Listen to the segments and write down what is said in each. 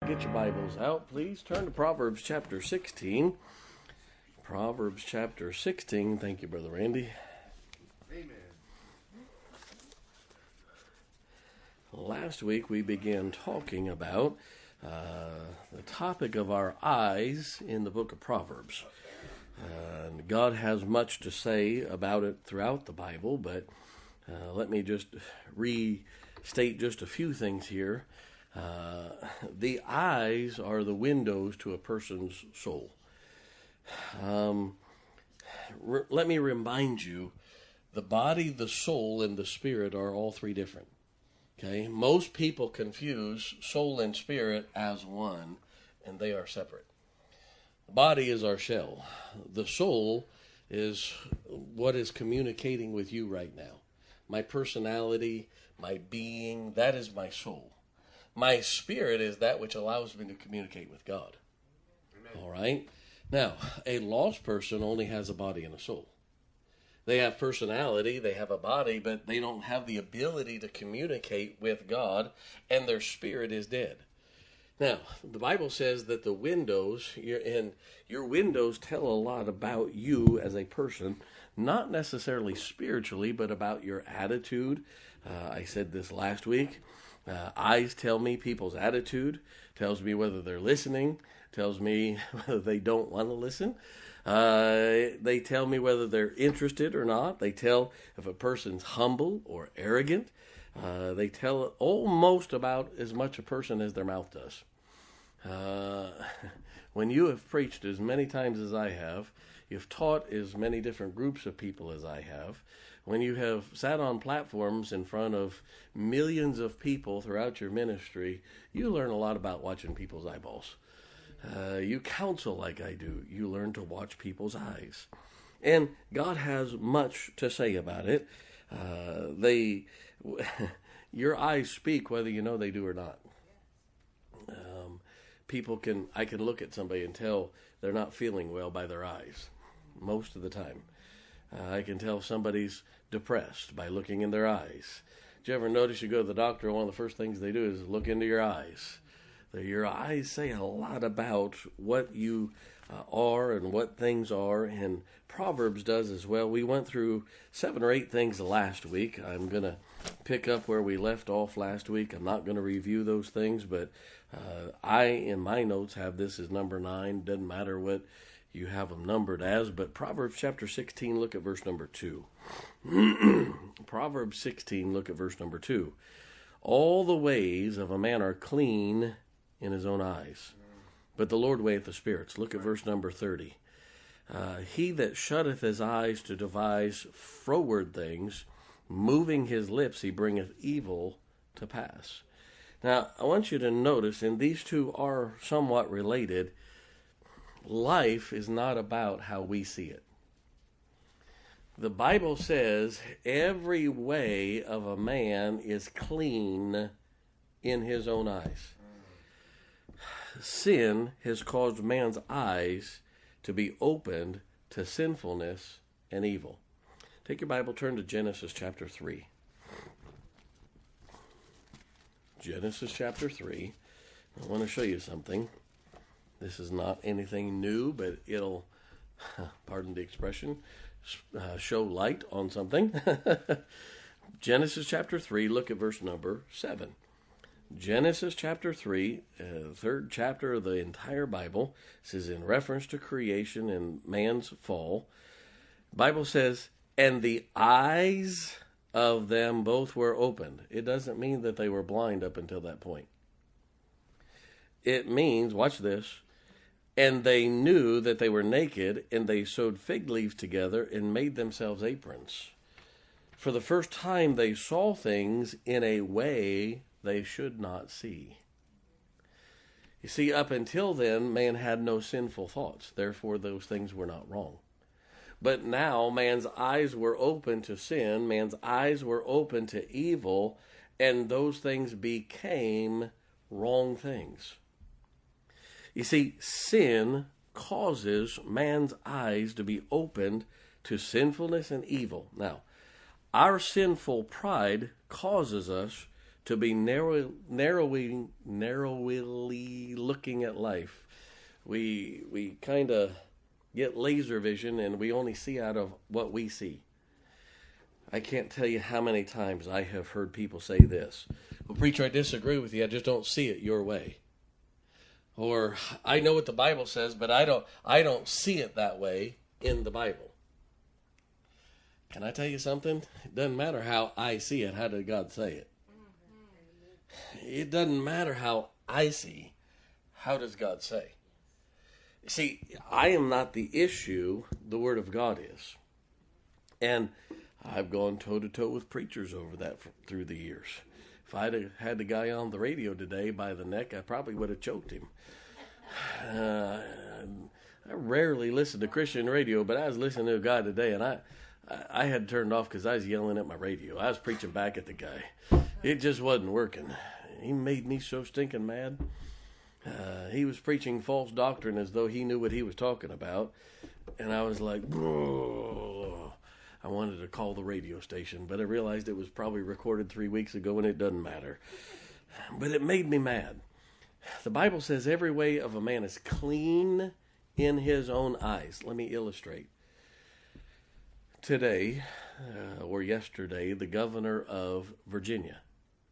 Get your Bibles out, please. Turn to Proverbs chapter 16. Proverbs chapter 16. Thank you, Brother Randy. Amen. Last week we began talking about the topic of our eyes in the book of Proverbs. God has much to say about it throughout the Bible, but let me just restate just a few things here. The eyes are the windows to a person's soul. Let me remind you, the body, the soul, and the spirit are all three different. Okay, most people confuse soul and spirit as one, and they are separate. The body is our shell. The soul is what is communicating with you right now. My personality, my being, that is my soul. My spirit is that which allows me to communicate with God. Amen. All right? Now, a lost person only has a body and a soul. They have personality, they have a body, but they don't have the ability to communicate with God, and their spirit is dead. Now, the Bible says that the windows, your windows tell a lot about you as a person, not necessarily spiritually, but about your attitude. I said this last week. Eyes tell me people's attitude, tells me whether they're listening, tells me whether they don't want to listen. They tell me whether they're interested or not. They tell if a person's humble or arrogant. They tell almost about as much a person as their mouth does. When you have preached as many times as I have, you've taught as many different groups of people as I have, when you have sat on platforms in front of millions of people throughout your ministry, you learn a lot about watching people's eyeballs. You counsel like I do. You learn to watch people's eyes. And God has much to say about it. Your eyes speak whether you know they do or not. I can look at somebody and tell they're not feeling well by their eyes most of the time. I can tell somebody's depressed by looking in their eyes. Did you ever notice you go to the doctor and one of the first things they do is look into your eyes? Your eyes say a lot about what you are and what things are, and Proverbs does as well. We went through 7 or 8 things last week. I'm going to pick up where we left off last week. I'm not going to review those things, but I, in my notes, have this as number 9. Doesn't matter what you have them numbered as, but Proverbs chapter 16, look at verse number 2. Proverbs 16, look at verse number 2. All the ways of a man are clean in his own eyes, but the Lord weigheth the spirits. Look at verse number 30. He that shutteth his eyes to devise froward things, moving his lips, he bringeth evil to pass. Now, I want you to notice, and these two are somewhat related, life is not about how we see it. The Bible says every way of a man is clean in his own eyes. Sin has caused man's eyes to be opened to sinfulness and evil. Take your Bible, turn to Genesis chapter 3. Genesis chapter 3. I want to show you something. This is not anything new, but it'll, pardon the expression, show light on something. Genesis chapter 3, look at verse number 7. Genesis chapter 3, third chapter of the entire Bible. This is in reference to creation and man's fall. The Bible says, and the eyes of them both were opened. It doesn't mean that they were blind up until that point. It means, watch this, and they knew that they were naked, and they sewed fig leaves together and made themselves aprons. For the first time they saw things in a way they should not see. You see, up until then, man had no sinful thoughts. Therefore, those things were not wrong. But now, man's eyes were open to sin. Man's eyes were open to evil. And those things became wrong things. You see, sin causes man's eyes to be opened to sinfulness and evil. Now, our sinful pride causes us to be narrowly looking at life. We kind of get laser vision and we only see out of what we see. I can't tell you how many times I have heard people say this. Well, preacher, I disagree with you. I just don't see it your way. Or I know what the Bible says, but I don't see it that way in the Bible. Can I tell you something? It doesn't matter how I see it. How did God say it? It doesn't matter how I see. How does God say? See, I am not the issue. The Word of God is. And I've gone toe-to-toe with preachers over that through the years. If I'd had the guy on the radio today by the neck, I probably would have choked him. I rarely listen to Christian radio, but I was listening to a guy today, and I had turned off because I was yelling at my radio. I was preaching back at the guy. It just wasn't working. He made me so stinking mad. He was preaching false doctrine as though he knew what he was talking about, and I was like, "Whoa." I wanted to call the radio station, but I realized it was probably recorded 3 weeks ago, and it doesn't matter. But it made me mad. The Bible says every way of a man is clean in his own eyes. Let me illustrate. Today, or yesterday, the governor of Virginia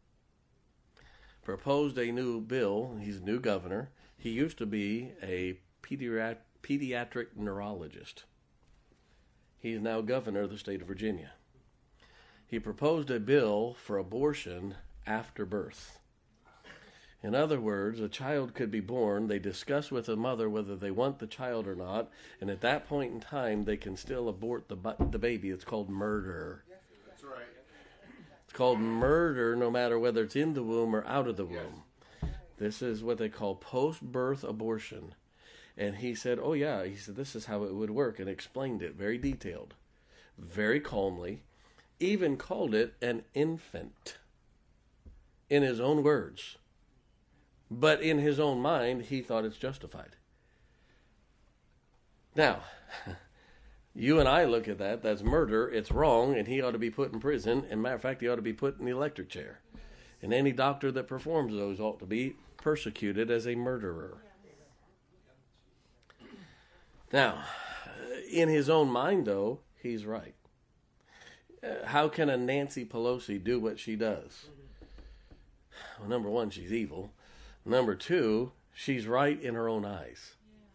proposed a new bill. He's a new governor. He used to be a pediatric neurologist. He's now governor of the state of Virginia. He proposed a bill for abortion after birth. In other words, a child could be born, they discuss with the mother whether they want the child or not, and at that point in time, they can still abort the baby. It's called murder. That's right. It's called murder no matter whether it's in the womb or out of the womb. This is what they call post-birth abortion. And he said, oh yeah, he said, this is how it would work, and explained it very detailed, very calmly, even called it an infant in his own words. But in his own mind, he thought it's justified. Now, you and I look at that, that's murder, it's wrong, and he ought to be put in prison. And matter of fact, he ought to be put in the electric chair. And any doctor that performs those ought to be persecuted as a murderer. Now, in his own mind, though, he's right. How can a Nancy Pelosi do what she does? Well, number one, she's evil. Number two, she's right in her own eyes.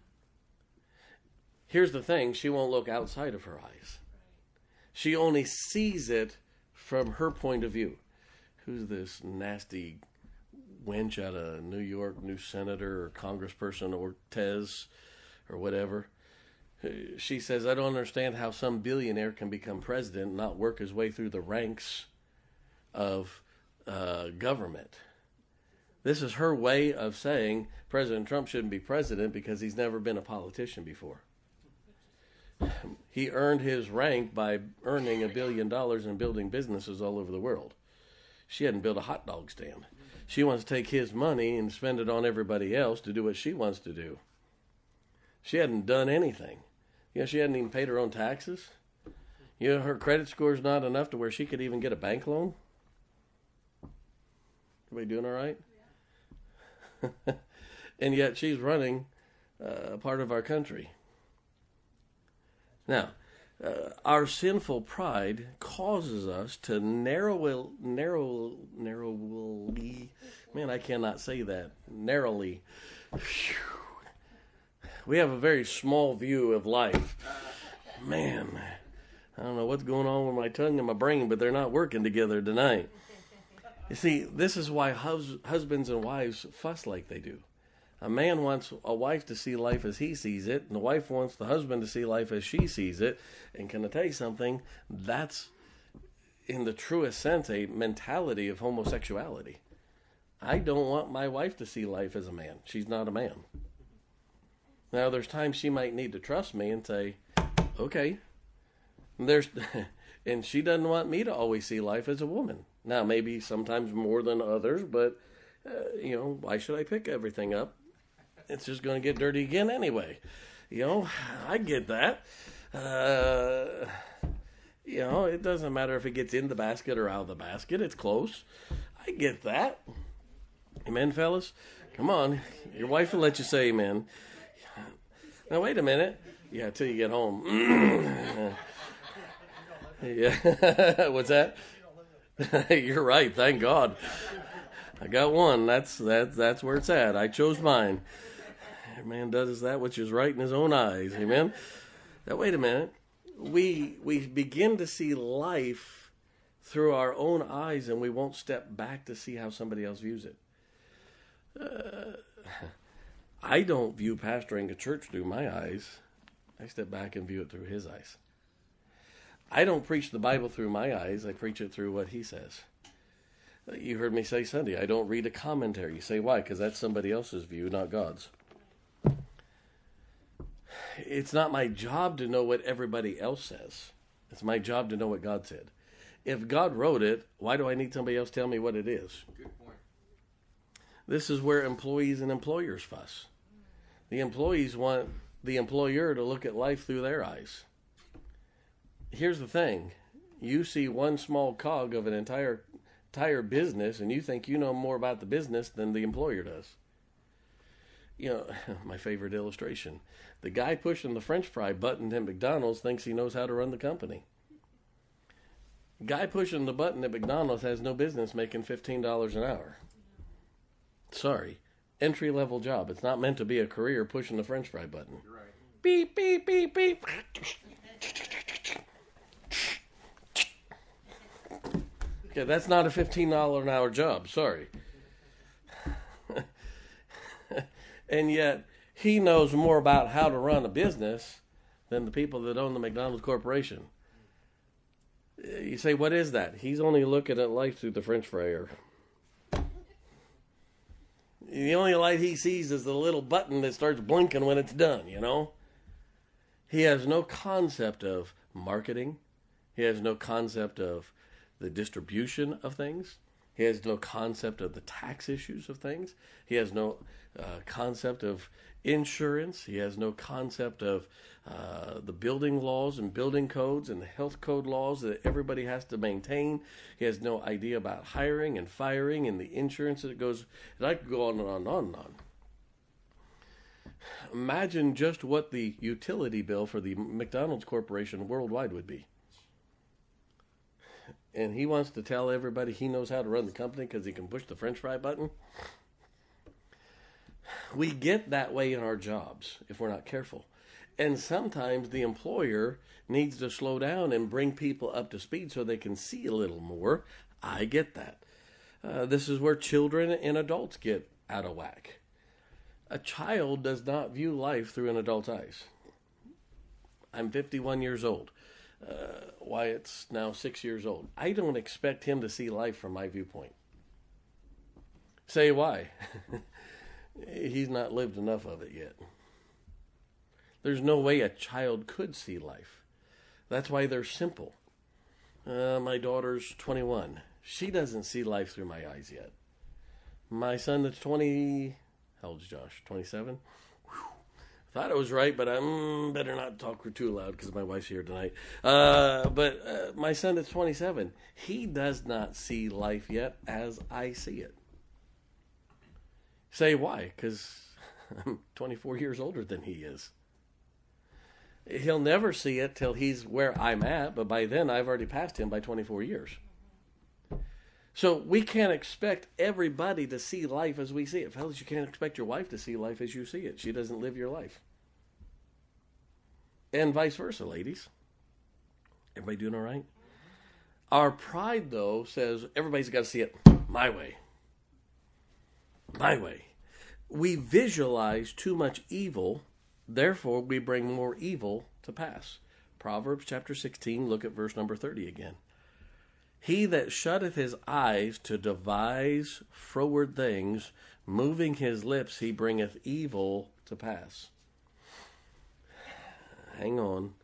Here's the thing, she won't look outside of her eyes. She only sees it from her point of view. Who's this nasty wench out of New York, new senator or congressperson, Ortiz or whatever? She says, I don't understand how some billionaire can become president and not work his way through the ranks of government. This is her way of saying President Trump shouldn't be president because he's never been a politician before. He earned his rank by earning $1 billion and building businesses all over the world. She hadn't built a hot dog stand. She wants to take his money and spend it on everybody else to do what she wants to do. She hadn't done anything. She hadn't even paid her own taxes. Her credit score is not enough to where she could even get a bank loan. Everybody doing all right? Yeah. And yet she's running a part of our country. Now, our sinful pride causes us to narrowly, man, I cannot say that, narrowly. Whew. We have a very small view of life. Man, I don't know what's going on with my tongue and my brain, but they're not working together tonight. You see, this is why husbands and wives fuss like they do. A man wants a wife to see life as he sees it, and the wife wants the husband to see life as she sees it. And can I tell you something? That's, in the truest sense, a mentality of homosexuality. I don't want my wife to see life as a man. She's not a man. Now, there's times she might need to trust me and say, okay. And she doesn't want me to always see life as a woman. Now, maybe sometimes more than others, but, why should I pick everything up? It's just going to get dirty again anyway. I get that. It doesn't matter if it gets in the basket or out of the basket. It's close. I get that. Amen, fellas? Come on. Your wife will let you say amen. Now, wait a minute. Yeah, till you get home. Yeah. What's that? You're right. Thank God. I got one. That's where it's at. I chose mine. A man does that which is right in his own eyes. Amen? Now, wait a minute. We begin to see life through our own eyes, and we won't step back to see how somebody else views it. I don't view pastoring a church through my eyes. I step back and view it through his eyes. I don't preach the Bible through my eyes. I preach it through what he says. You heard me say Sunday, I don't read a commentary. You say, why? Because that's somebody else's view, not God's. It's not my job to know what everybody else says. It's my job to know what God said. If God wrote it, why do I need somebody else tell me what it is? Good point. This is where employees and employers fuss. The employees want the employer to look at life through their eyes. Here's the thing. You see one small cog of an entire business, and you think you know more about the business than the employer does. You know, my favorite illustration. The guy pushing the French fry button at McDonald's thinks he knows how to run the company. The guy pushing the button at McDonald's has no business making $15 an hour. Sorry. Entry-level job. It's not meant to be a career pushing the French fry button. You're right. Beep, beep, beep, beep. Okay, that's not a $15 an hour job. Sorry. And yet, he knows more about how to run a business than the people that own the McDonald's Corporation. You say, what is that? He's only looking at life through the French fryer. The only light he sees is the little button that starts blinking when it's done, you know? He has no concept of marketing. He has no concept of the distribution of things. He has no concept of the tax issues of things. He has no concept of insurance. He has no concept of the building laws and building codes and the health code laws that everybody has to maintain. He has no idea about hiring and firing and the insurance that goes. And I could go on and on and on and on. Imagine just what the utility bill for the McDonald's Corporation worldwide would be. And he wants to tell everybody he knows how to run the company because he can push the French fry button. We get that way in our jobs if we're not careful. And sometimes the employer needs to slow down and bring people up to speed so they can see a little more. I get that. This is where children and adults get out of whack. A child does not view life through an adult's eyes. I'm 51 years old. Wyatt's now 6 years old. I don't expect him to see life from my viewpoint. Say why? He's not lived enough of it yet. There's no way a child could see life. That's why they're simple. My daughter's 21. She doesn't see life through my eyes yet. My son that's 20... How old is Josh? 27? Thought I was right, but I better not talk too loud because my wife's here tonight. But my son that's 27, he does not see life yet as I see it. Say why? Because I'm 24 years older than he is. He'll never see it till he's where I'm at, but by then I've already passed him by 24 years. So we can't expect everybody to see life as we see it. Fellas, you can't expect your wife to see life as you see it. She doesn't live your life. And vice versa, ladies. Everybody doing all right? Our pride, though, says everybody's got to see it my way. My way. We visualize too much evil, therefore we bring more evil to pass. Proverbs chapter 16, look at verse number 30 again. He that shutteth his eyes to devise froward things, moving his lips, he bringeth evil to pass. Hang on.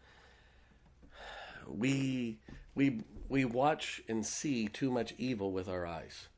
We watch and see too much evil with our eyes.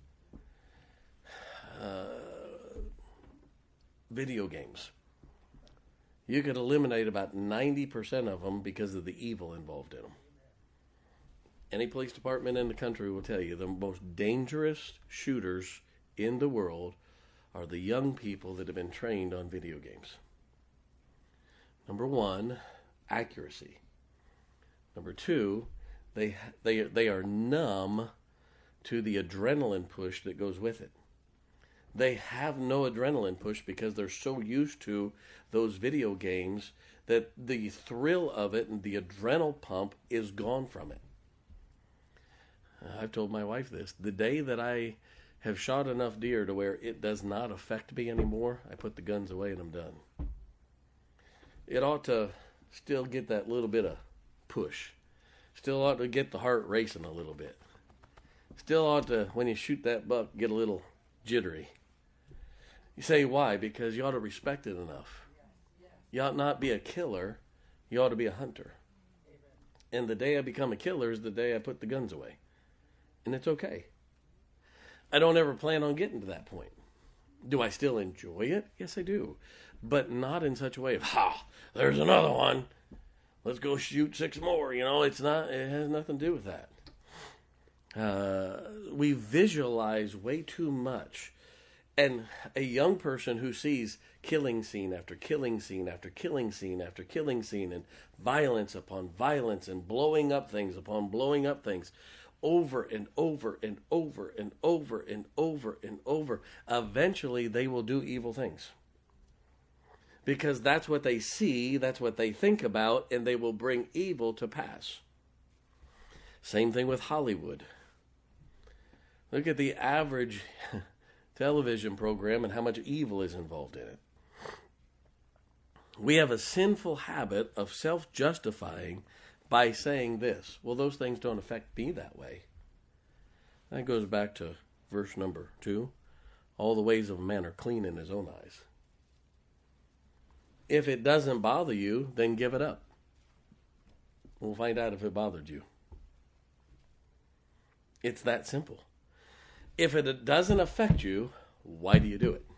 Video games. You could eliminate about 90% of them because of the evil involved in them. Any police department in the country will tell you the most dangerous shooters in the world are the young people that have been trained on video games. Number one, accuracy. Number two, they are numb to the adrenaline push that goes with it. They have no adrenaline push because they're so used to those video games that the thrill of it and the adrenal pump is gone from it. I've told my wife this. The day that I have shot enough deer to where it does not affect me anymore, I put the guns away and I'm done. It ought to still get that little bit of push. Still ought to get the heart racing a little bit. Still ought to, when you shoot that buck, get a little jittery. You say why? Because you ought to respect it enough. You ought not be a killer. You ought to be a hunter. And the day I become a killer is the day I put the guns away. And it's okay. I don't ever plan on getting to that point. Do I still enjoy it? Yes, I do. But not in such a way of, there's another one. Let's go shoot 6 more. It has nothing to do with that. We visualize way too much. And a young person who sees killing scene after killing scene after killing scene after killing scene and violence upon violence and blowing up things upon blowing up things over and over and over and over and over and over, eventually they will do evil things. Because that's what they see, that's what they think about, and they will bring evil to pass. Same thing with Hollywood. Look at the average television program and how much evil is involved in it. We have a sinful habit of self-justifying by saying this. Well, those things don't affect me that way. That goes back to verse number 2. All the ways of a man are clean in his own eyes. If it doesn't bother you, then give it up. We'll find out if it bothered you. It's that simple. If it doesn't affect you, why do you do it?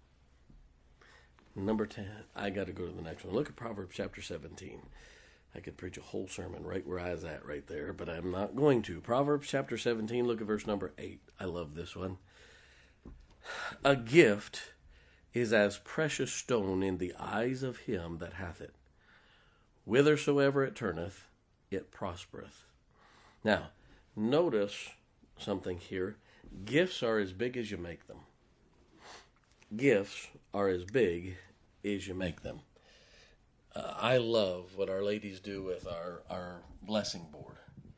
Number 10, I got to go to the next one. Look at Proverbs chapter 17. I could preach a whole sermon right where I was at right there, but I'm not going to. Proverbs chapter 17, look at verse number 8. I love this one. A gift is as precious stone in the eyes of him that hath it. Whithersoever it turneth, it prospereth. Now, notice something here. Gifts are as big as you make them. Gifts are as big as you make them. I love what our ladies do with our blessing board.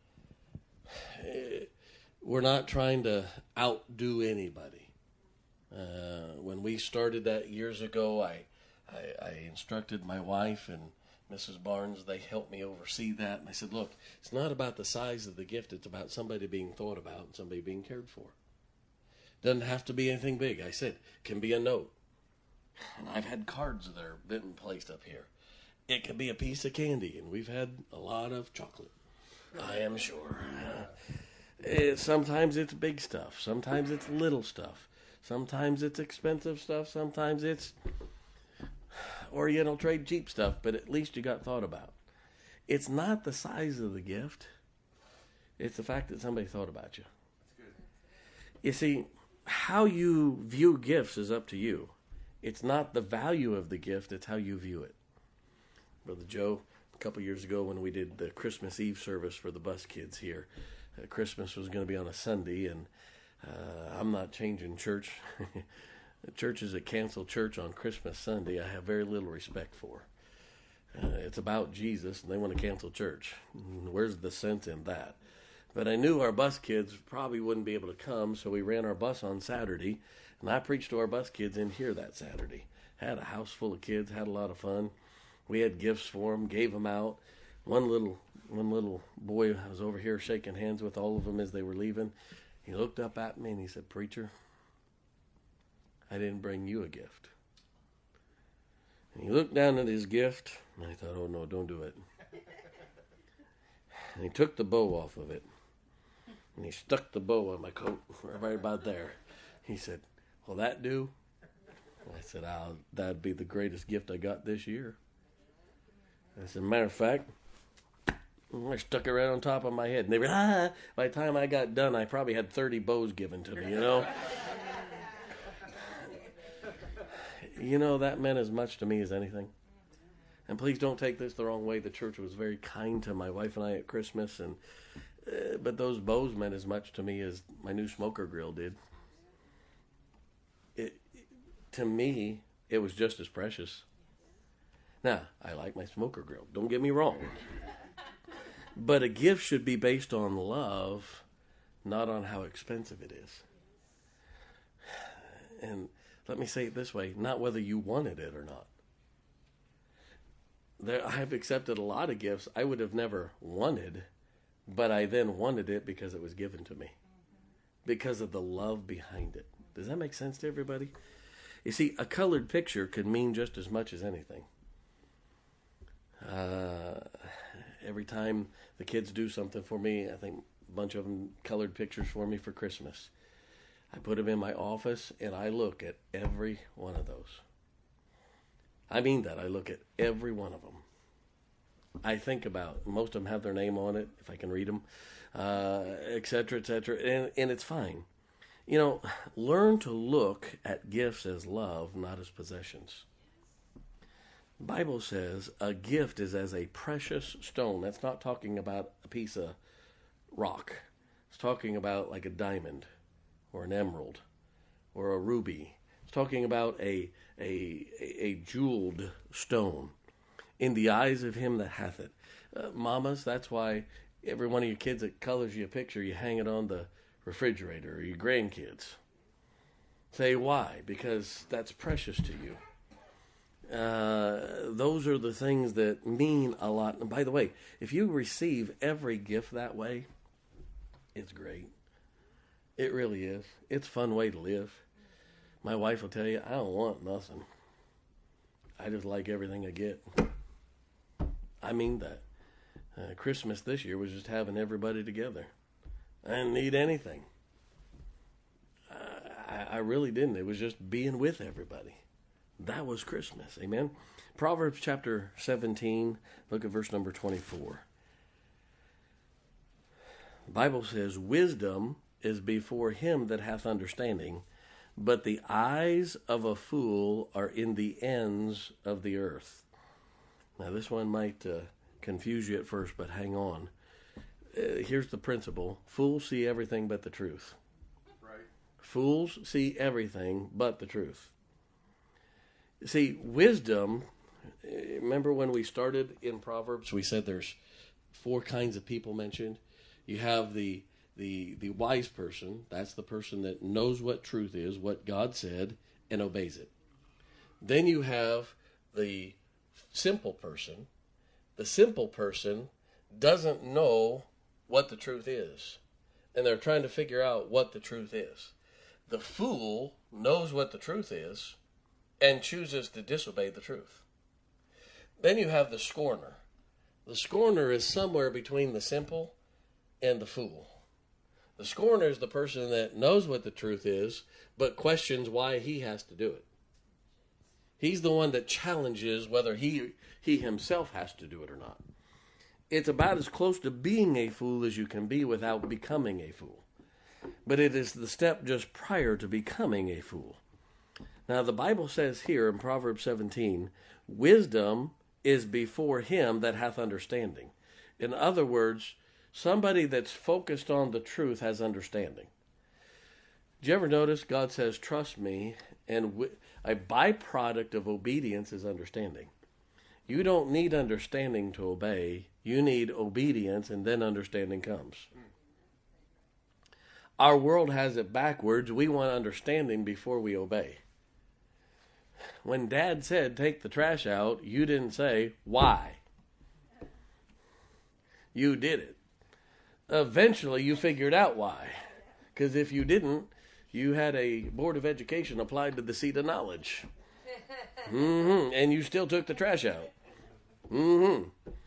We're not trying to outdo anybody. When we started that years ago, I instructed my wife and Mrs. Barnes. They helped me oversee that. And I said, look, it's not about the size of the gift. It's about somebody being thought about and somebody being cared for. Doesn't have to be anything big. I said, it can be a note. And I've had cards that are been placed up here. It can be a piece of candy, and we've had a lot of chocolate, I am sure. Sometimes it's big stuff. Sometimes it's little stuff. Sometimes it's expensive stuff. Sometimes it's Oriental trade cheap stuff, but at least you got thought about. It's not the size of the gift. It's the fact that somebody thought about you. You see, how you view gifts is up to you. It's not the value of the gift, it's how you view it. Brother Joe, a couple years ago when we did the Christmas Eve service for the bus kids here, Christmas was going to be on a Sunday, and I'm not changing church. Churches that cancel church on Christmas Sunday, I have very little respect for. It's about Jesus, and they want to cancel church. Where's the sense in that? But I knew our bus kids probably wouldn't be able to come, so we ran our bus on Saturday, and I preached to our bus kids in here that Saturday. Had a house full of kids, had a lot of fun. We had gifts for them, gave them out. One little boy was over here shaking hands with all of them as they were leaving. He looked up at me and he said, "Preacher, I didn't bring you a gift." And he looked down at his gift, and I thought, oh no, don't do it. And he took the bow off of it, and he stuck the bow on my coat right about there. He said, "Will that do?" I said, that'd be the greatest gift I got this year. As a matter of fact, I stuck it right on top of my head. And they were, By the time I got done, I probably had 30 bows given to me, That meant as much to me as anything. And please don't take this the wrong way. The church was very kind to my wife and I at Christmas, but those bows meant as much to me as my new smoker grill did. To me, it was just as precious. Now, I like my smoker grill. Don't get me wrong. But a gift should be based on love, not on how expensive it is. And let me say it this way, not whether you wanted it or not. I've accepted a lot of gifts I would have never wanted, but I then wanted it because it was given to me, because of the love behind it. Does that make sense to everybody? You see, a colored picture could mean just as much as anything. Every time the kids do something for me, I think a bunch of them colored pictures for me for Christmas. I put them in my office, and I look at every one of those. I mean that. I look at every one of them. I think about, most of them have their name on it, if I can read them, et cetera, and it's fine. Learn to look at gifts as love, not as possessions. The Bible says a gift is as a precious stone. That's not talking about a piece of rock. It's talking about like a diamond or an emerald or a ruby. It's talking about a jeweled stone in the eyes of him that hath it. Mamas, that's why every one of your kids that colors you a picture, you hang it on the refrigerator, or your grandkids. Say why? Because that's precious to you. Those are the things that mean a lot. And by the way, if you receive every gift that way, it's great. It really is. It's a fun way to live. My wife will tell you, I don't want nothing. I just like everything I get. I mean that. Christmas this year was just having everybody together. I didn't need anything. I really didn't. It was just being with everybody. That was Christmas. Amen. Proverbs chapter 17, look at verse number 24. The Bible says, wisdom is before him that hath understanding, but the eyes of a fool are in the ends of the earth. Now this one might confuse you at first, but hang on. Here's the principle. Fools see everything but the truth. Right. Fools see everything but the truth. See, wisdom, remember when we started in Proverbs, we said there's 4 kinds of people mentioned. You have the wise person. That's the person that knows what truth is, what God said, and obeys it. Then you have the simple person. The simple person doesn't know what the truth is, and they're trying to figure out what the truth is. The fool knows what the truth is and chooses to disobey the truth. Then you have the scorner. The scorner is somewhere between the simple and the fool. The scorner is the person that knows what the truth is, but questions why he has to do it. He's the one that challenges whether he himself has to do it or not. It's about as close to being a fool as you can be without becoming a fool. But it is the step just prior to becoming a fool. Now, the Bible says here in Proverbs 17, wisdom is before him that hath understanding. In other words, somebody that's focused on the truth has understanding. Did you ever notice God says, trust me, and a byproduct of obedience is understanding. You don't need understanding to obey. You need obedience, and then understanding comes. Our world has it backwards. We want understanding before we obey. When Dad said, take the trash out, you didn't say, why? You did it. Eventually, you figured out why. Because if you didn't, you had a Board of Education applied to the seat of knowledge. And you still took the trash out. And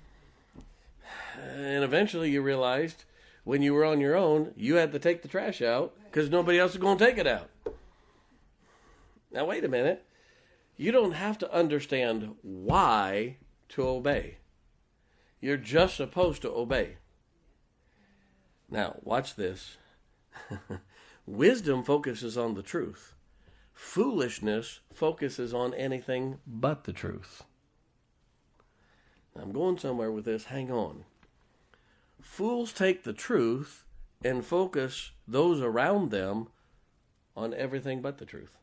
eventually you realized when you were on your own, you had to take the trash out because nobody else was going to take it out. Now, wait a minute. You don't have to understand why to obey. You're just supposed to obey. Now, watch this. Wisdom focuses on the truth. Foolishness focuses on anything but the truth. I'm going somewhere with this. Hang on. Fools take the truth and focus those around them on everything but the truth.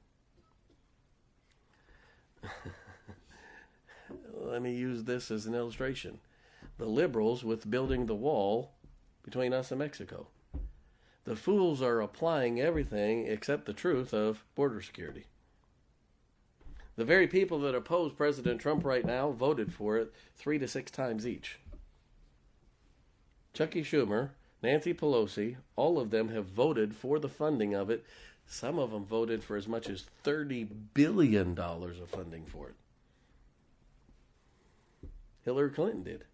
Let me use this as an illustration. The liberals with building the wall between us and Mexico. The fools are applying everything except the truth of border security. The very people that oppose President Trump right now voted for it 3 to 6 times each. Chucky Schumer, Nancy Pelosi, all of them have voted for the funding of it. Some of them voted for as much as $30 billion of funding for it. Hillary Clinton did.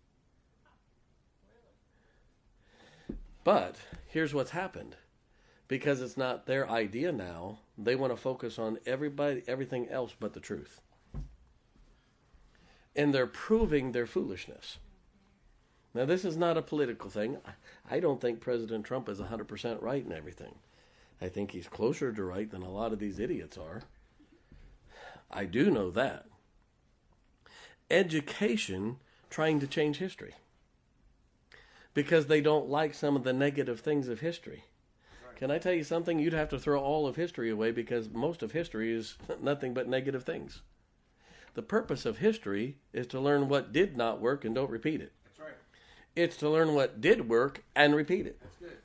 But here's what's happened. Because it's not their idea now, they want to focus on everything else but the truth. And they're proving their foolishness. Now, this is not a political thing. I don't think President Trump is 100% right in everything. I think he's closer to right than a lot of these idiots are. I do know that. Education trying to change history. Because they don't like some of the negative things of history. Can I tell you something? You'd have to throw all of history away because most of history is nothing but negative things. The purpose of history is to learn what did not work and don't repeat it. That's right. It's to learn what did work and repeat it. That's good.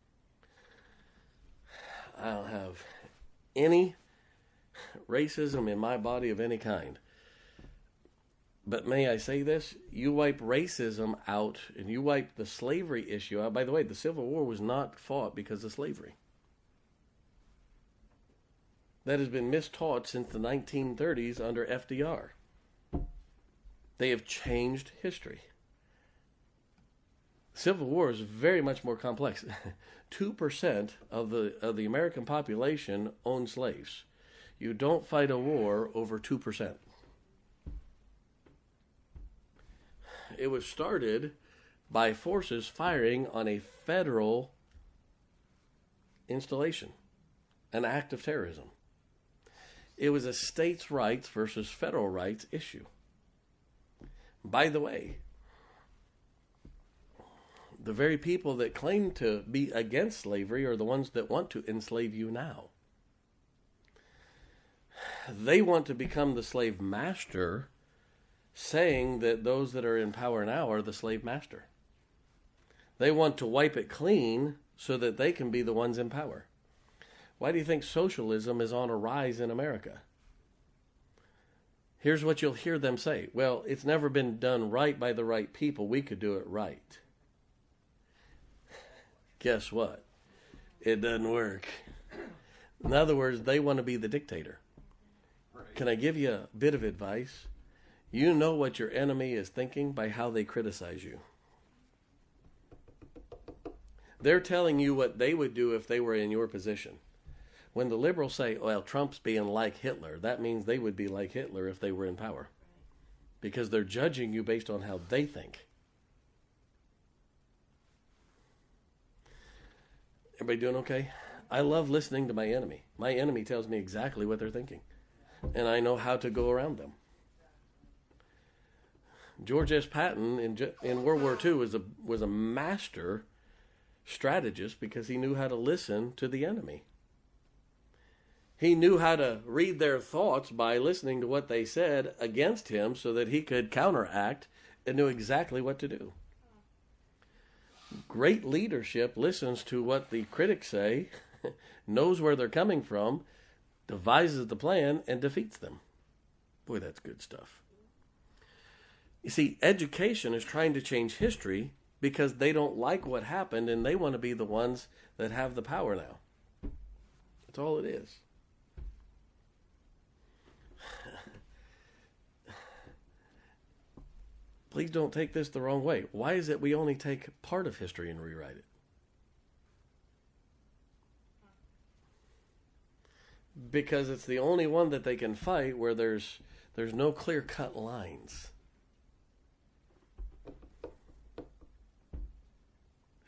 I don't have any racism in my body of any kind. But may I say this? You wipe racism out and you wipe the slavery issue out. By the way, the Civil War was not fought because of slavery. That has been mistaught since the 1930s under FDR. They have changed history. Civil War is very much more complex. 2% of the American population own slaves. You don't fight a war over 2%. It was started by forces firing on a federal installation, an act of terrorism. It was a states' rights versus federal rights issue. By the way, the very people that claim to be against slavery are the ones that want to enslave you now. They want to become the slave master, saying that those that are in power now are the slave master. They want to wipe it clean so that they can be the ones in power. Why do you think socialism is on a rise in America? Here's what you'll hear them say. Well, it's never been done right by the right people. We could do it right. Guess what? It doesn't work. In other words, they want to be the dictator. Can I give you a bit of advice? You know what your enemy is thinking by how they criticize you. They're telling you what they would do if they were in your position. When the liberals say, well, Trump's being like Hitler, that means they would be like Hitler if they were in power. Because they're judging you based on how they think. Everybody doing okay? I love listening to my enemy. My enemy tells me exactly what they're thinking. And I know how to go around them. George S. Patton in World War II was a master strategist because he knew how to listen to the enemy. He knew how to read their thoughts by listening to what they said against him so that he could counteract and knew exactly what to do. Great leadership listens to what the critics say, knows where they're coming from, devises the plan, and defeats them. Boy, that's good stuff. You see, education is trying to change history because they don't like what happened and they want to be the ones that have the power now. That's all it is. Please don't take this the wrong way. Why is it we only take part of history and rewrite it? Because it's the only one that they can fight where there's no clear-cut lines.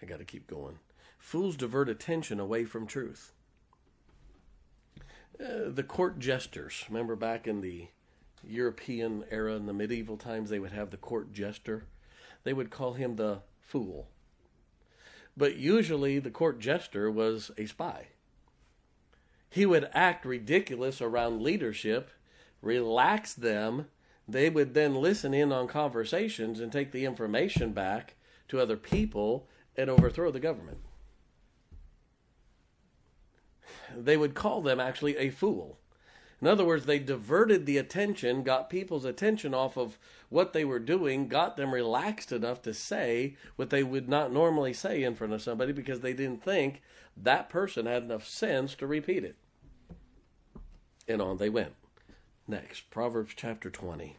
I got to keep going. Fools divert attention away from truth. The court jesters. Remember back in the European era, in the medieval times, they would have the court jester. They would call him the fool. But usually the court jester was a spy. He would act ridiculous around leadership, relax them. They would then listen in on conversations and take the information back to other people and overthrow the government. They would call them actually a fool. In other words, they diverted the attention, got people's attention off of what they were doing, got them relaxed enough to say what they would not normally say in front of somebody because they didn't think that person had enough sense to repeat it. And on they went. Next, Proverbs chapter 20.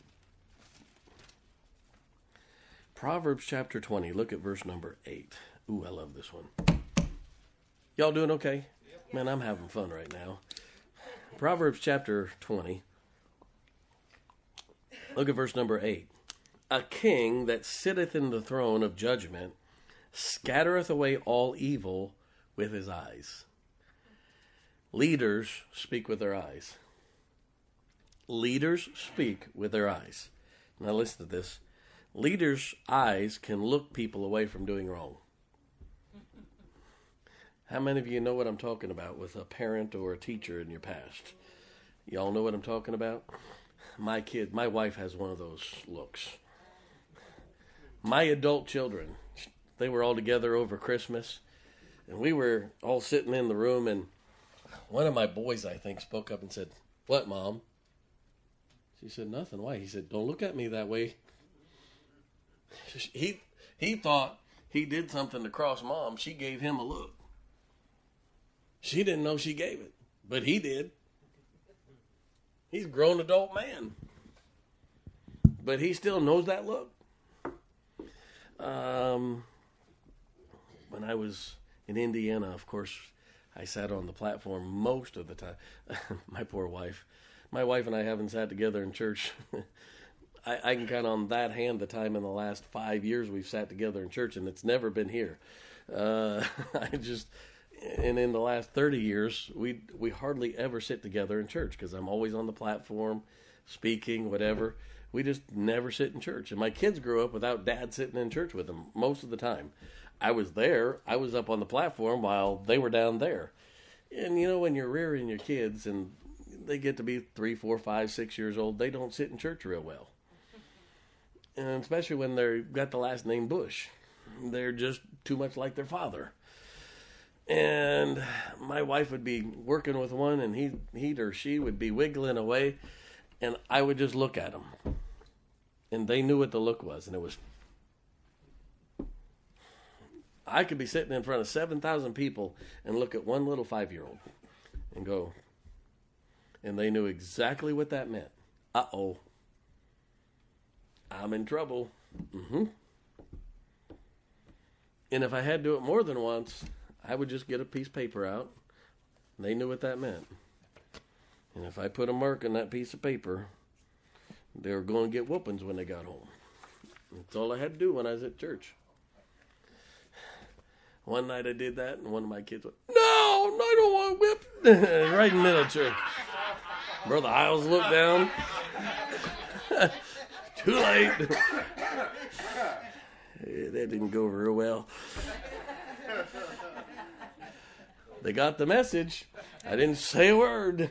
Proverbs chapter 20, look at verse number 8. Ooh, I love this one. Y'all doing okay? Man, I'm having fun right now. Proverbs chapter 20. Look at verse number 8. A king that sitteth in the throne of judgment scattereth away all evil with his eyes. Leaders speak with their eyes. Leaders speak with their eyes. Now listen to this. Leaders' eyes can look people away from doing wrong. How many of you know what I'm talking about with a parent or a teacher in your past? Y'all know what I'm talking about? My wife has one of those looks. My adult children, they were all together over Christmas, and we were all sitting in the room, and one of my boys, I think, spoke up and said, "What, Mom?" She said, "Nothing." Why? He said, "Don't look at me that way." He thought he did something to cross Mom. She gave him a look. She didn't know she gave it, but he did. He's a grown adult man, but he still knows that look. When I was in Indiana, of course, I sat on the platform most of the time. My poor wife. My wife and I haven't sat together in church. I can count on that hand the time in the last 5 years we've sat together in church, and it's never been here. And in the last 30 years, we hardly ever sit together in church because I'm always on the platform, speaking, whatever. We just never sit in church. And my kids grew up without Dad sitting in church with them most of the time. I was there. I was up on the platform while they were down there. And, you know, when you're rearing your kids and they get to be 3, 4, 5, 6 years old, they don't sit in church real well. And especially when they've got the last name Bush. They're just too much like their father. And my wife would be working with one, and he or she would be wiggling away, and I would just look at them. And they knew what the look was, and it was... I could be sitting in front of 7,000 people and look at one little 5-year-old and go, and they knew exactly what that meant. Uh-oh. I'm in trouble. And if I had to do it more than once, I would just get a piece of paper out. They knew what that meant. And if I put a mark on that piece of paper, they were going to get whoopings when they got home. That's all I had to do when I was at church. One night I did that, and one of my kids went, "No, I don't want whipped." Right in the middle of church. Brother Hiles looked down. Too late. That didn't go real well. They got the message. I didn't say a word.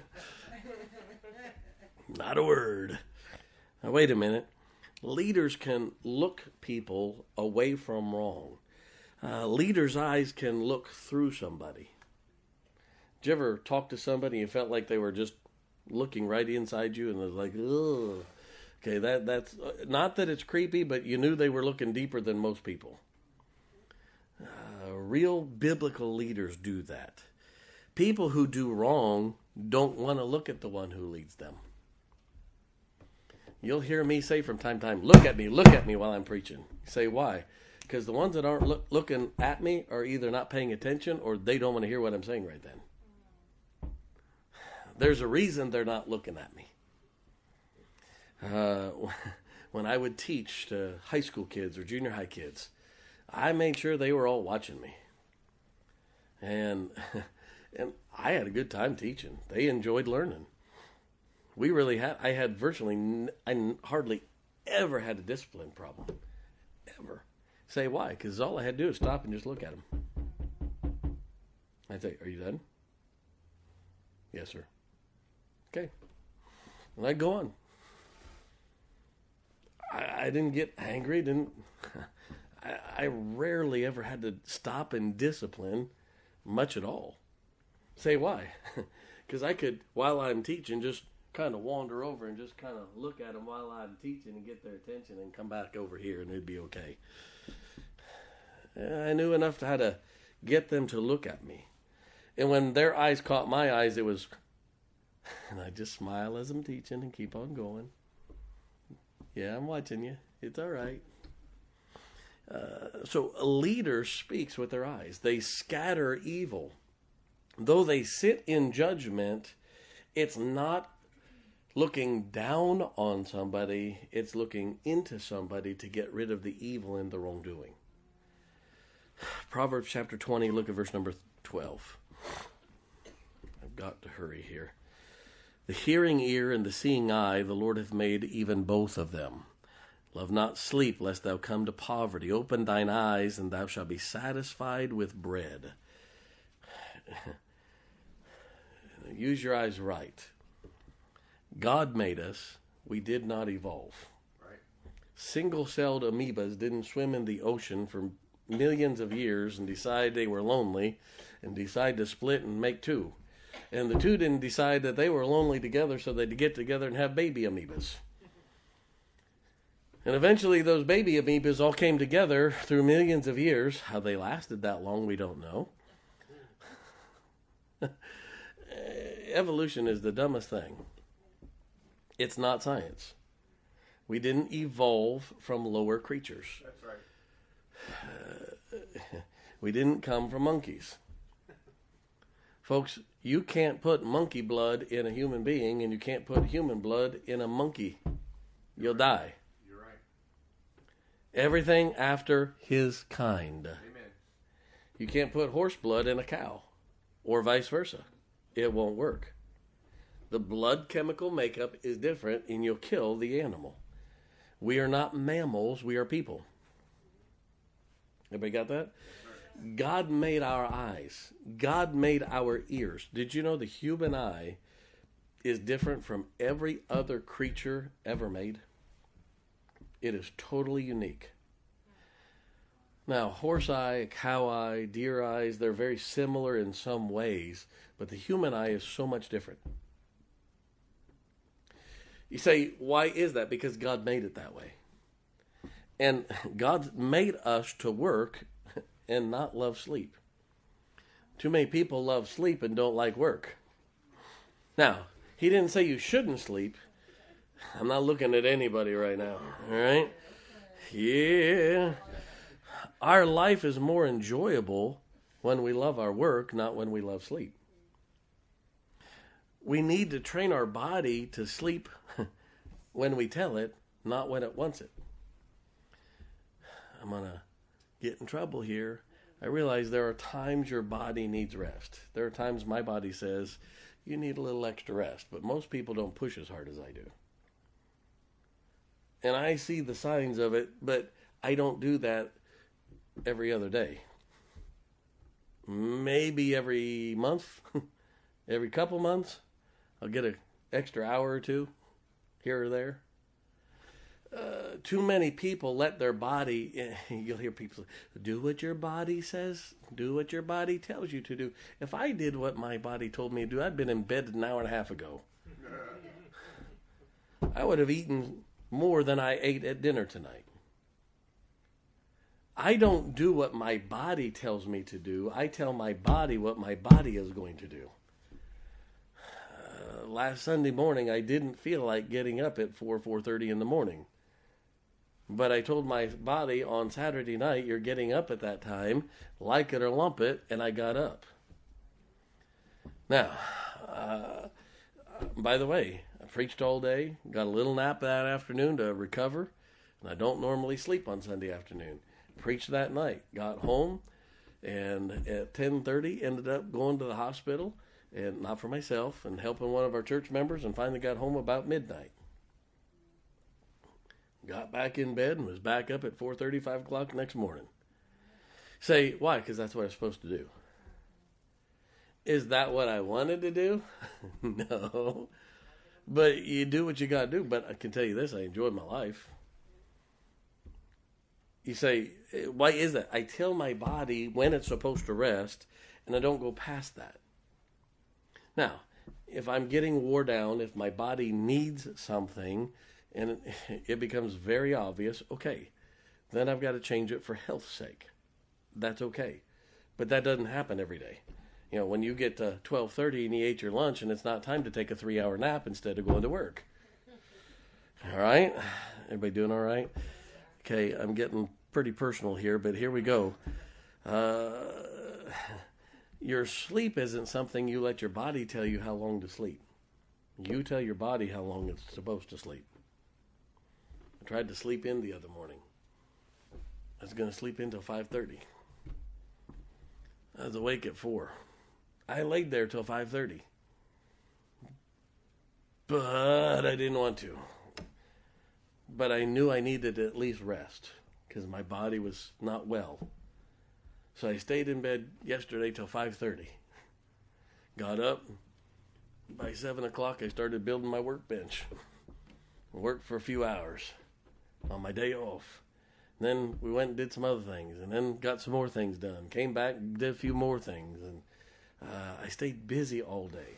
Not a word. Now, wait a minute. Leaders can look people away from wrong. Leaders' eyes can look through somebody. Did you ever talk to somebody and you felt like they were just looking right inside you and it was like, ugh. Okay, that's not that it's creepy, but you knew they were looking deeper than most people. Real biblical leaders do that. People who do wrong don't want to look at the one who leads them. You'll hear me say from time to time, look at me while I'm preaching. You say, why? Because the ones that aren't looking at me are either not paying attention or they don't want to hear what I'm saying right then. There's a reason they're not looking at me. When I would teach to high school kids or junior high kids, I made sure they were all watching me. And I had a good time teaching. They enjoyed learning. I had I hardly ever had a discipline problem. Ever. Say why? Because all I had to do is stop and just look at them. I'd say, are you done? Yes, sir. Okay. And I'd go on. I didn't get angry. I rarely ever had to stop and discipline much at all. Say why? Because I could, while I'm teaching, just kind of wander over and just kind of look at them while I'm teaching and get their attention and come back over here and it'd be okay. I knew enough to how to get them to look at me. And when their eyes caught my eyes, it was, and I just smile as I'm teaching and keep on going. Yeah, I'm watching you. It's all right. So a leader speaks with their eyes. They scatter evil. Though they sit in judgment, it's not looking down on somebody. It's looking into somebody to get rid of the evil and the wrongdoing. Proverbs chapter 20, look at verse number 12. I've got to hurry here. The hearing ear and the seeing eye, the Lord hath made even both of them. Love not sleep, lest thou come to poverty. Open thine eyes, and thou shalt be satisfied with bread. Use your eyes right. God made us. We did not evolve. Right. Single-celled amoebas didn't swim in the ocean for millions of years and decide they were lonely and decide to split and make two. And the two didn't decide that they were lonely together, so they'd get together and have baby amoebas. And eventually those baby amoebas all came together through millions of years. How they lasted that long, we don't know. Evolution is the dumbest thing. It's not science. We didn't evolve from lower creatures. That's right. We didn't come from monkeys. Folks, you can't put monkey blood in a human being, and you can't put human blood in a monkey. You'll die. You're right. Everything after his kind. Amen. You can't put horse blood in a cow, or vice versa. It won't work. The blood chemical makeup is different, and you'll kill the animal. We are not mammals, we are people. Everybody got that? God made our eyes. God made our ears. Did you know the human eye is different from every other creature ever made? It is totally unique. Now, horse eye, cow eye, deer eyes, they're very similar in some ways, but the human eye is so much different. You say, why is that? Because God made it that way. And God made us to work and not love sleep. Too many people love sleep and don't like work. Now, he didn't say you shouldn't sleep. I'm not looking at anybody right now, all right? Yeah. Our life is more enjoyable when we love our work, not when we love sleep. We need to train our body to sleep when we tell it, not when it wants it. I'm going to get in trouble here. I realize there are times your body needs rest. There are times my body says, you need a little extra rest. But most people don't push as hard as I do. And I see the signs of it, but I don't do that every other day. Maybe every month, every couple months, I'll get an extra hour or two here or there. Too many people let their body, you'll hear people say, do what your body says, do what your body tells you to do. If I did what my body told me to do, I'd been in bed an hour and a half ago. I would have eaten more than I ate at dinner tonight. I don't do what my body tells me to do. I tell my body what my body is going to do. Last Sunday morning, I didn't feel like getting up at 4:30 in the morning. But I told my body on Saturday night, you're getting up at that time, like it or lump it, and I got up. Now, by the way, I preached all day, got a little nap that afternoon to recover, and I don't normally sleep on Sunday afternoon. preached that night. Got home, and at 10:30 ended up going to the hospital, and not for myself, and helping one of our church members, and finally got home about midnight. Got back in bed and was back up at 4:30, 5 o'clock next morning. Say, why? Because that's what I was supposed to do. Is that what I wanted to do? No. But you do what you got to do. But I can tell you this, I enjoyed my life. You say, why is that? I tell my body when it's supposed to rest, and I don't go past that. Now, if I'm getting wore down, if my body needs something, and it becomes very obvious, okay, then I've got to change it for health's sake. That's okay. But that doesn't happen every day. You know, when you get to 12:30 and you ate your lunch and it's not time to take a 3-hour nap instead of going to work. All right? Everybody doing all right? Okay, I'm getting pretty personal here, but here we go. Your sleep isn't something you let your body tell you how long to sleep. You tell your body how long it's supposed to sleep. I tried to sleep in the other morning. I was going to sleep in till 5:30. I was awake at 4. I laid there till 5:30. But I didn't want to. But I knew I needed to at least rest because my body was not well. So I stayed in bed yesterday till 5:30. Got up. By 7 o'clock, I started building my workbench. Worked for a few hours on my day off. Then we went and did some other things, and then got some more things done. Came back, did a few more things, and I stayed busy all day.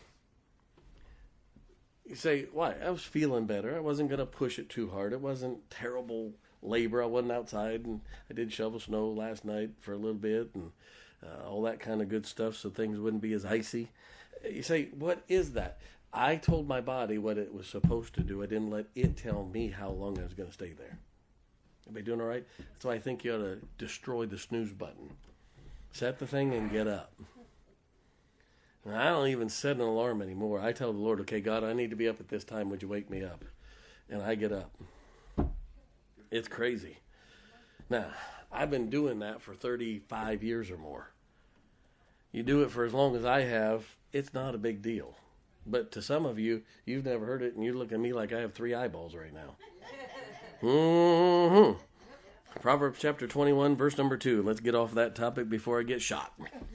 You say, why? I was feeling better. I wasn't going to push it too hard. It wasn't terrible labor. I wasn't outside, and I did shovel snow last night for a little bit, and all that kind of good stuff so things wouldn't be as icy. You say, what is that? I told my body what it was supposed to do. I didn't let it tell me how long I was going to stay there. Everybody doing all right? That's why I think you ought to destroy the snooze button. Set the thing and get up. And I don't even set an alarm anymore. I tell the Lord, okay, God, I need to be up at this time. Would you wake me up? And I get up. It's crazy. Now, I've been doing that for 35 years or more. You do it for as long as I have, it's not a big deal. But to some of you, you've never heard it, and you look at me like I have 3 eyeballs right now. Mm-hmm. Proverbs chapter 21, verse number 2. Let's get off that topic before I get shot.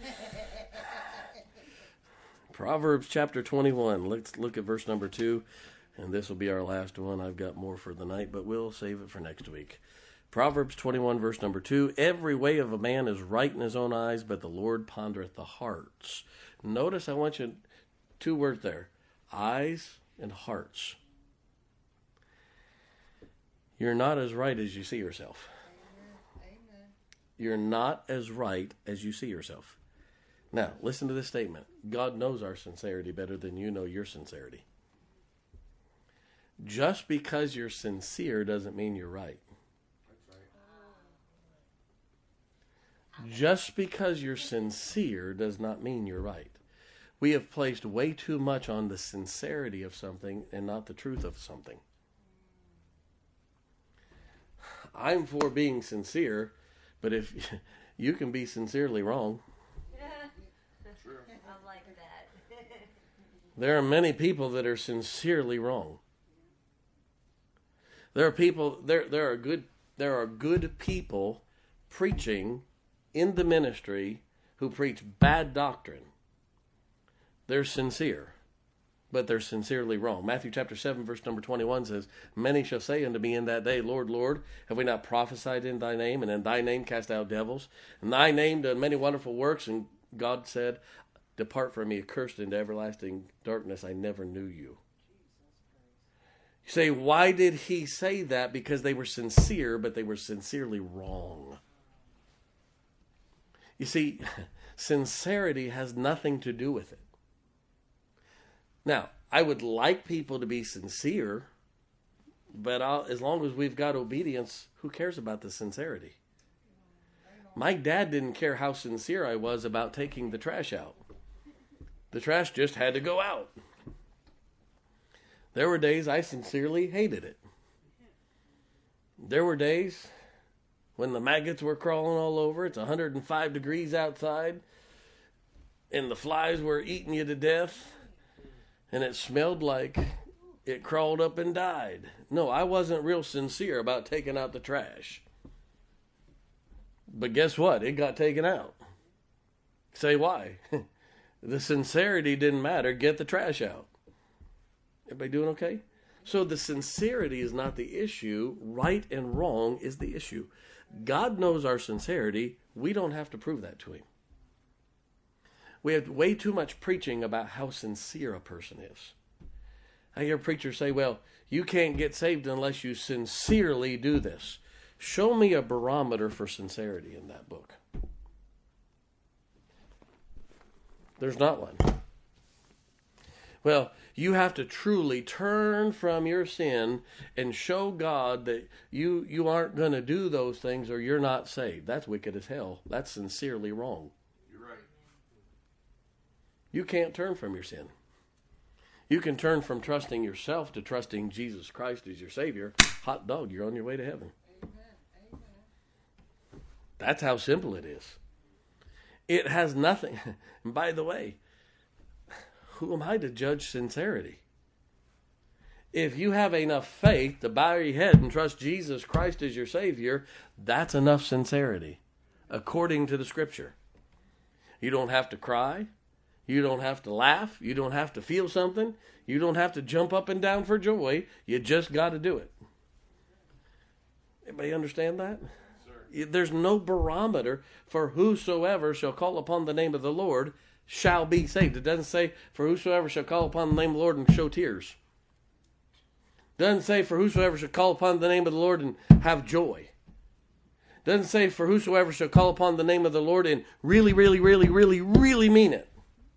Proverbs chapter 21. Let's look at verse number 2. And this will be our last one. I've got more for the night, but we'll save it for next week. Proverbs 21, verse number 2. Every way of a man is right in his own eyes, but the Lord pondereth the hearts. Notice I want you, 2 words there. Eyes and hearts. You're not as right as you see yourself. Amen. You're not as right as you see yourself. Now, listen to this statement. God knows our sincerity better than you know your sincerity. Just because you're sincere doesn't mean you're right. That's right. Just because you're sincere does not mean you're right. We have placed way too much on the sincerity of something and not the truth of something. I'm for being sincere, but if you can be sincerely wrong. True. I like that. There are many people that are sincerely wrong. There are people there are good people preaching in the ministry who preach bad doctrine. They're sincere, but they're sincerely wrong. Matthew chapter 7, verse number 21 says, Many shall say unto me in that day, Lord, Lord, have we not prophesied in thy name, and in thy name cast out devils? And thy name done many wonderful works. And God said, Depart from me, accursed into everlasting darkness. I never knew you. You say, why did he say that? Because they were sincere, but they were sincerely wrong. You see, sincerity has nothing to do with it. Now, I would like people to be sincere, but as long as we've got obedience, who cares about the sincerity? My dad didn't care how sincere I was about taking the trash out. The trash just had to go out. There were days I sincerely hated it. There were days when the maggots were crawling all over. It's 105 degrees outside, and the flies were eating you to death, and it smelled like it crawled up and died. No, I wasn't real sincere about taking out the trash. But guess what? It got taken out. Say why? The sincerity didn't matter. Get the trash out. Everybody doing okay? So the sincerity is not the issue. Right and wrong is the issue. God knows our sincerity. We don't have to prove that to him. We have way too much preaching about how sincere a person is. I hear preachers say, well, you can't get saved unless you sincerely do this. Show me a barometer for sincerity in that book. There's not one. Well, you have to truly turn from your sin and show God that you aren't going to do those things or you're not saved. That's wicked as hell. That's sincerely wrong. You're right. You can't turn from your sin. You can turn from trusting yourself to trusting Jesus Christ as your Savior. Hot dog, you're on your way to heaven. Amen. That's how simple it is. It has nothing. And by the way, who am I to judge sincerity? If you have enough faith to bow your head and trust Jesus Christ as your Savior, that's enough sincerity, according to the Scripture. You don't have to cry. You don't have to laugh. You don't have to feel something. You don't have to jump up and down for joy. You just got to do it. Everybody understand that? There's no barometer for whosoever shall call upon the name of the Lord shall be saved. It doesn't say for whosoever shall call upon the name of the Lord and show tears. It doesn't say for whosoever shall call upon the name of the Lord and have joy. It doesn't say for whosoever shall call upon the name of the Lord and really, really, really, really, really mean it.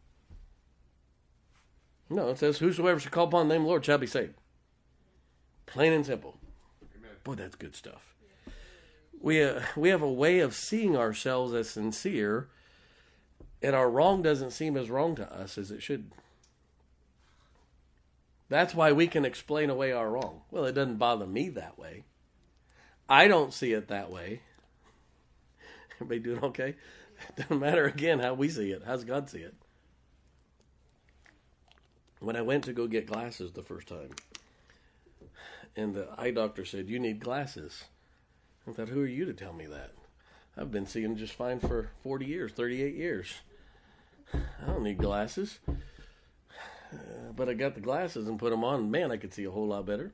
No, it says whosoever shall call upon the name of the Lord shall be saved. Plain and simple. Amen. Boy, that's good stuff. We have a way of seeing ourselves as sincere, and our wrong doesn't seem as wrong to us as it should. That's why we can explain away our wrong. Well, it doesn't bother me that way. I don't see it that way. Everybody doing okay? It doesn't matter, again, how we see it. How's God see it? When I went to go get glasses the first time, and the eye doctor said, you need glasses. I thought, who are you to tell me that? I've been seeing just fine for 40 years, 38 years. I don't need glasses. But I got the glasses and put them on, and man, I could see a whole lot better.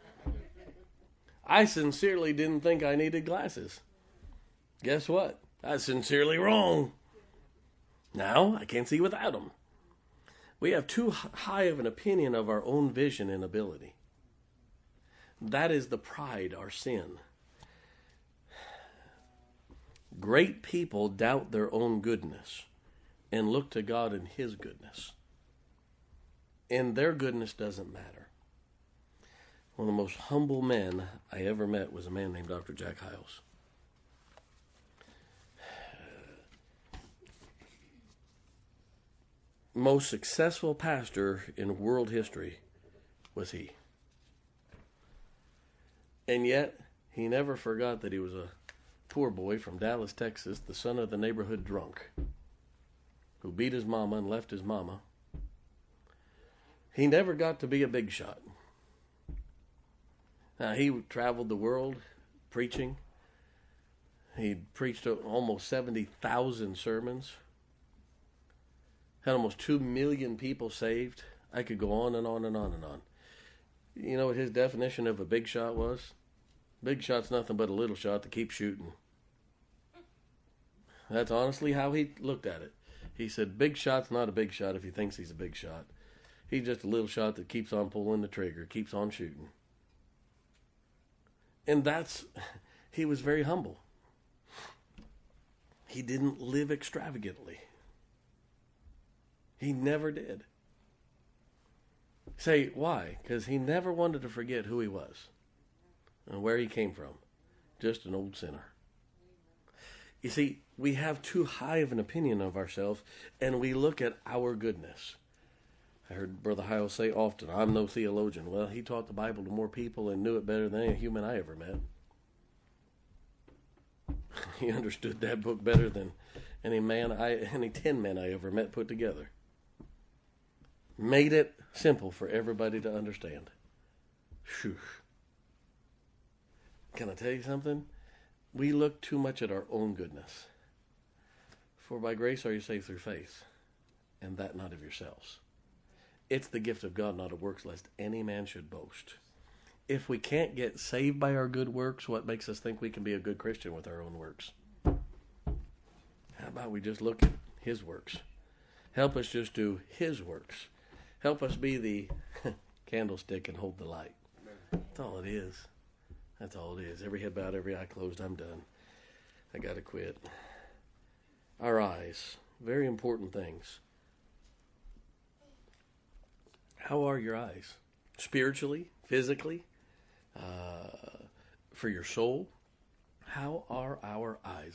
I sincerely didn't think I needed glasses. Guess what? I was sincerely wrong. Now I can't see without them. We have too high of an opinion of our own vision and ability. That is the pride, our sin. Great people doubt their own goodness and look to God in His goodness. And their goodness doesn't matter. One of the most humble men I ever met was a man named Dr. Jack Hyles. Most successful pastor in world history was he. And yet, he never forgot that he was a poor boy from Dallas, Texas, the son of the neighborhood drunk, who beat his mama and left his mama. He never got to be a big shot. Now, he traveled the world preaching. He preached almost 70,000 sermons. Had almost 2 million people saved. I could go on and on and on and on. You know what his definition of a big shot was? Big shot's nothing but a little shot to keep shooting. That's honestly how he looked at it. He said, big shot's not a big shot if he thinks he's a big shot. He's just a little shot that keeps on pulling the trigger, keeps on shooting. And he was very humble. He didn't live extravagantly. He never did. Say, why? Because he never wanted to forget who he was and where he came from. Just an old sinner. You see, we have too high of an opinion of ourselves, and we look at our goodness. I heard Brother Hyles say often, I'm no theologian. Well, he taught the Bible to more people and knew it better than any human I ever met. He understood that book better than any 10 men I ever met put together. Made it simple for everybody to understand. Whew. Can I tell you something? We look too much at our own goodness. For by grace are you saved through faith, and that not of yourselves. It's the gift of God, not of works, lest any man should boast. If we can't get saved by our good works, what makes us think we can be a good Christian with our own works? How about we just look at His works? Help us just do His works. Help us be the candlestick and hold the light. That's all it is. That's all it is. Every head bowed, every eye closed. I'm done. I got to quit. Our eyes. Very important things. How are your eyes? Spiritually, physically, for your soul? How are our eyes?